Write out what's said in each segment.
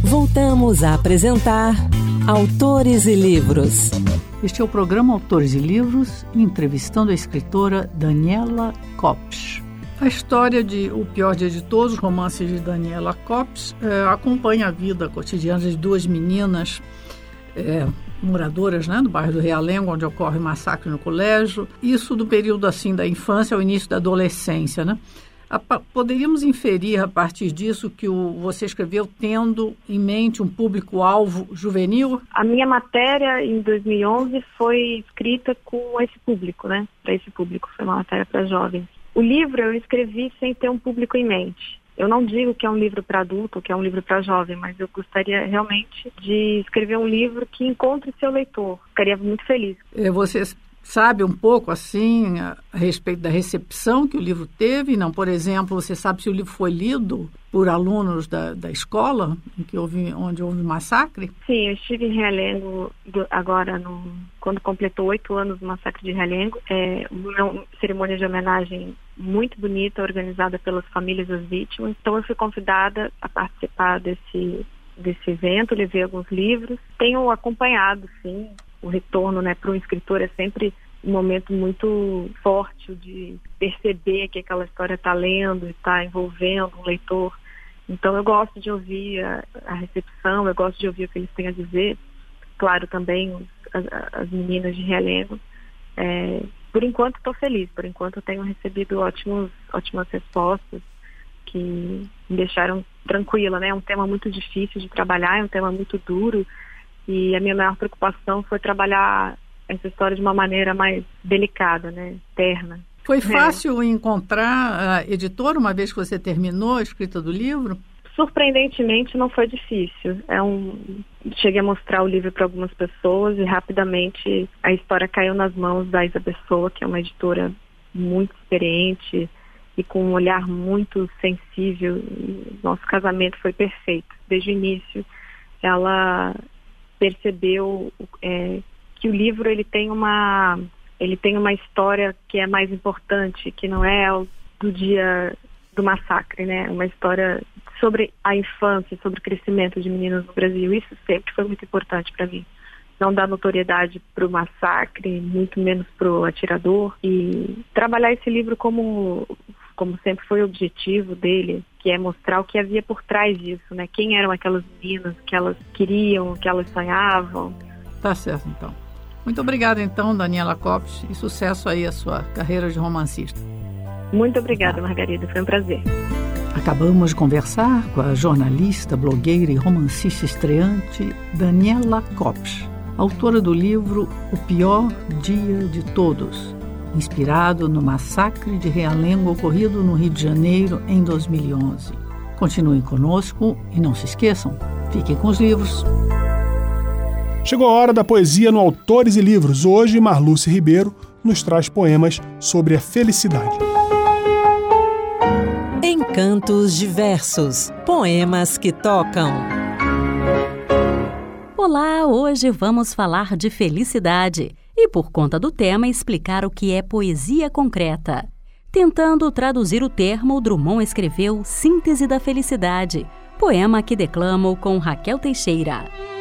Voltamos a apresentar Autores e Livros. Este é o programa Autores e Livros, entrevistando a escritora Daniela Copes. A história de O Pior Dia de Todos, romance de Daniela Copes, acompanha a vida cotidiana de duas meninas moradoras, do bairro do Realengo, onde ocorre massacre no colégio. Isso do período assim da infância ao início da adolescência, Poderíamos inferir a partir disso que você escreveu tendo em mente um público-alvo juvenil? A minha matéria em 2011 foi escrita com esse público, para esse público, foi uma matéria para jovens. O livro eu escrevi sem ter um público em mente. Eu não digo que é um livro para adulto, que é um livro para jovem, mas eu gostaria realmente de escrever um livro que encontre seu leitor. Ficaria muito feliz. Você sabe um pouco, assim, a respeito da recepção que o livro teve? Não, por exemplo, você sabe se o livro foi lido por alunos da escola onde houve massacre? Sim, eu estive em Realengo agora, quando completou 8 anos do massacre de Realengo. Uma cerimônia de homenagem muito bonita, organizada pelas famílias das vítimas. Então eu fui convidada a participar desse evento, levei alguns livros. Tenho acompanhado, sim, o retorno para um escritor é sempre um momento muito forte de perceber que aquela história está lendo e está envolvendo um leitor. Então eu gosto de ouvir a recepção, eu gosto de ouvir o que eles têm a dizer. Claro, também as meninas de Realengo. Por enquanto estou feliz, por enquanto eu tenho recebido ótimas respostas que me deixaram tranquila. É um tema muito difícil de trabalhar, é um tema muito duro. E a minha maior preocupação foi trabalhar essa história de uma maneira mais delicada, terna. Foi fácil encontrar a editora uma vez que você terminou a escrita do livro? Surpreendentemente não foi difícil. Cheguei a mostrar o livro para algumas pessoas e rapidamente a história caiu nas mãos da Isa Pessoa, que é uma editora muito experiente e com um olhar muito sensível. Nosso casamento foi perfeito. Desde o início, ela percebeu que o livro ele tem uma história que é mais importante, que não é do dia do massacre, uma história sobre a infância, sobre o crescimento de meninas no Brasil. Isso sempre foi muito importante para mim. Não dar notoriedade para o massacre, muito menos para o atirador, e trabalhar esse livro como sempre foi o objetivo dele, que é mostrar o que havia por trás disso, Quem eram aquelas meninas, o que elas queriam, o que elas sonhavam. Tá certo, então. Muito obrigada, então, Daniela Copes, e sucesso aí a sua carreira de romancista. Muito obrigada, Margarida, foi um prazer. Acabamos de conversar com a jornalista, blogueira e romancista estreante Daniela Copes, autora do livro O Pior Dia de Todos, inspirado no massacre de Realengo ocorrido no Rio de Janeiro em 2011. Continuem conosco e não se esqueçam, fiquem com os livros. Chegou a hora da poesia no Autores e Livros. Hoje, Marluce Ribeiro nos traz poemas sobre a felicidade. Encantos diversos, poemas que tocam. Olá, hoje vamos falar de felicidade e, por conta do tema, explicar o que é poesia concreta. Tentando traduzir o termo, Drummond escreveu Síntese da Felicidade, poema que declamo com Raquel Teixeira.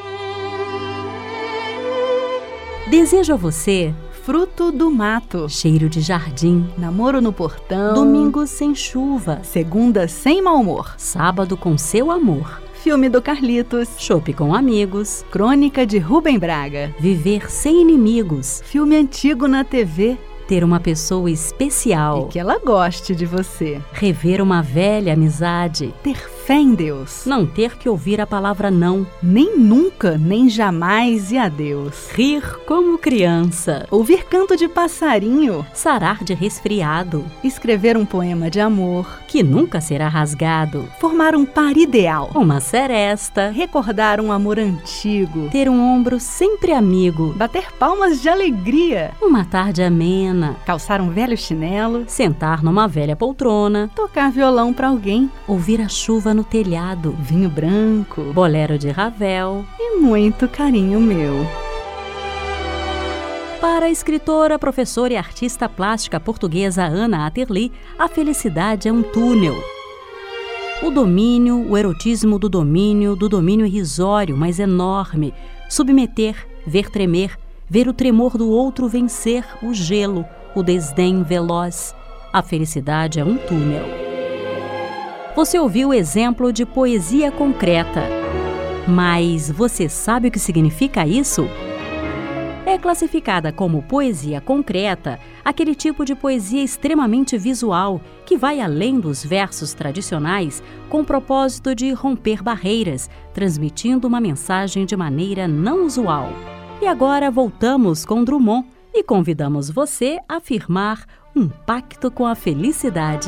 Desejo a você fruto do mato, cheiro de jardim, namoro no portão, domingos sem chuva, segunda sem mau humor, sábado com seu amor, filme do Carlitos, chopp com amigos, crônica de Rubem Braga, viver sem inimigos, filme antigo na TV, ter uma pessoa especial e que ela goste de você, rever uma velha amizade, ter fé em Deus, não ter que ouvir a palavra não, nem nunca, nem jamais e adeus, rir como criança, ouvir canto de passarinho, sarar de resfriado, escrever um poema de amor que nunca será rasgado, formar um par ideal, uma seresta, recordar um amor antigo, ter um ombro sempre amigo, bater palmas de alegria, uma tarde amena, calçar um velho chinelo, sentar numa velha poltrona, tocar violão para alguém, ouvir a chuva no telhado, vinho branco, bolero de Ravel e muito carinho meu. Para a escritora, professora e artista plástica portuguesa Ana Atterley, a felicidade é um túnel. O domínio, o erotismo do domínio irrisório, mas enorme. Submeter, ver tremer, ver o tremor do outro vencer o gelo, o desdém veloz. A felicidade é um túnel. Você ouviu o exemplo de poesia concreta. Mas você sabe o que significa isso? É classificada como poesia concreta aquele tipo de poesia extremamente visual que vai além dos versos tradicionais com o propósito de romper barreiras, transmitindo uma mensagem de maneira não usual. E agora voltamos com Drummond e convidamos você a firmar um pacto com a felicidade.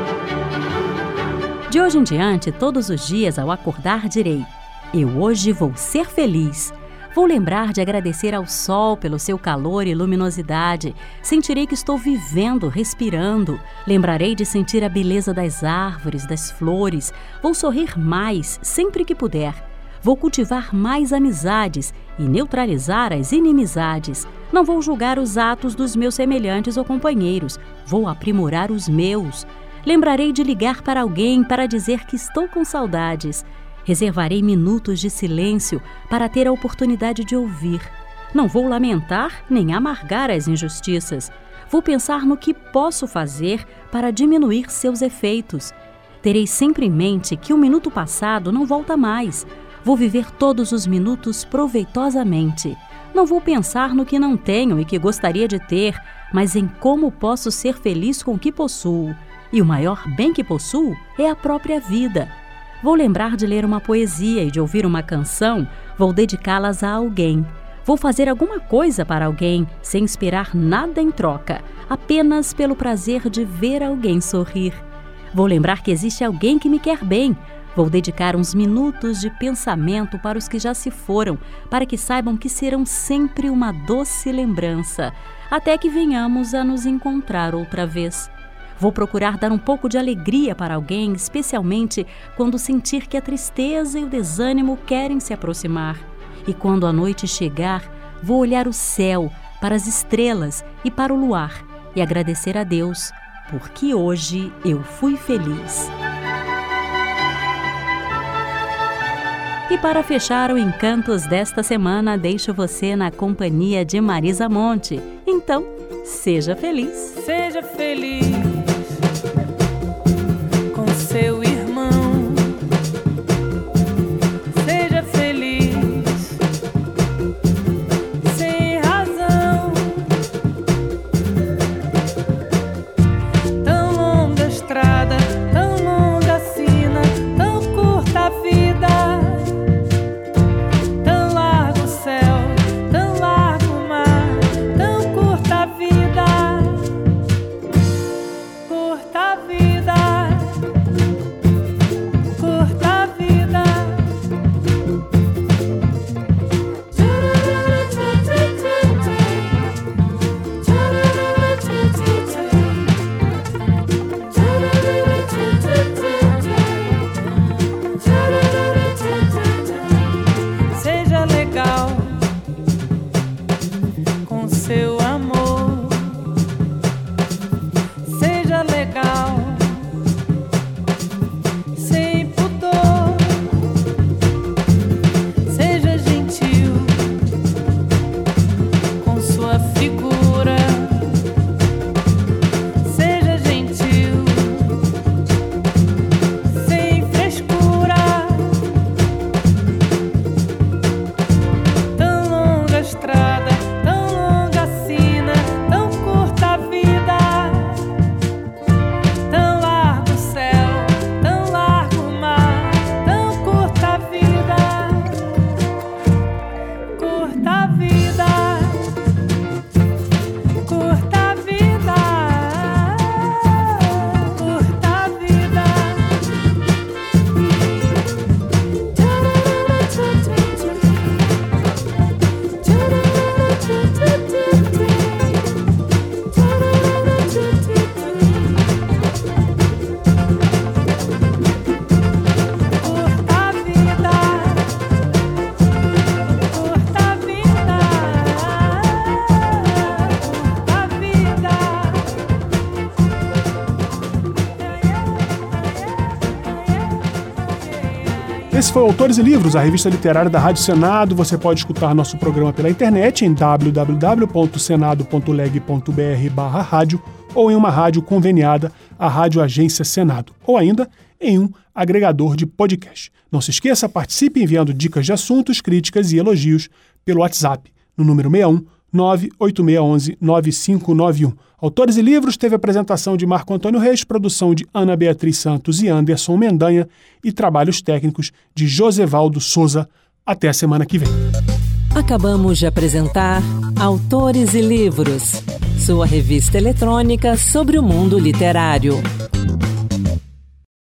De hoje em diante, todos os dias ao acordar direi: eu hoje vou ser feliz. Vou lembrar de agradecer ao sol pelo seu calor e luminosidade. Sentirei que estou vivendo, respirando. Lembrarei de sentir a beleza das árvores, das flores. Vou sorrir mais, sempre que puder. Vou cultivar mais amizades e neutralizar as inimizades. Não vou julgar os atos dos meus semelhantes ou companheiros. Vou aprimorar os meus. Lembrarei de ligar para alguém para dizer que estou com saudades. Reservarei minutos de silêncio para ter a oportunidade de ouvir. Não vou lamentar nem amargar as injustiças. Vou pensar no que posso fazer para diminuir seus efeitos. Terei sempre em mente que o minuto passado não volta mais. Vou viver todos os minutos proveitosamente. Não vou pensar no que não tenho e que gostaria de ter, mas em como posso ser feliz com o que possuo. E o maior bem que possuo é a própria vida. Vou lembrar de ler uma poesia e de ouvir uma canção, vou dedicá-las a alguém. Vou fazer alguma coisa para alguém, sem esperar nada em troca, apenas pelo prazer de ver alguém sorrir. Vou lembrar que existe alguém que me quer bem. Vou dedicar uns minutos de pensamento para os que já se foram, para que saibam que serão sempre uma doce lembrança, até que venhamos a nos encontrar outra vez. Vou procurar dar um pouco de alegria para alguém, especialmente quando sentir que a tristeza e o desânimo querem se aproximar. E quando a noite chegar, vou olhar o céu, para as estrelas e para o luar e agradecer a Deus, porque hoje eu fui feliz. E para fechar o Encantos desta semana, deixo você na companhia de Marisa Monte. Então, seja feliz. Seja feliz com seu irmão. Seja feliz sem razão. Tão longa a estrada, tão longa a sina, tão curta a vida. Tão largo o céu, tão largo o mar, tão curta a vida. Curta a vida. foi Autores e Livros, a revista literária da Rádio Senado. Você pode escutar nosso programa pela internet em www.senado.leg.br/rádio ou em uma rádio conveniada, a Rádio Agência Senado, ou ainda em um agregador de podcast. Não se esqueça, participe enviando dicas de assuntos, críticas e elogios pelo WhatsApp, no número 61 98611-9591. Autores e Livros teve apresentação de Marco Antônio Reis, produção de Ana Beatriz Santos e Anderson Mendanha e trabalhos técnicos de Josevaldo Souza. Até a semana que vem. Acabamos de apresentar Autores e Livros, sua revista eletrônica sobre o mundo literário.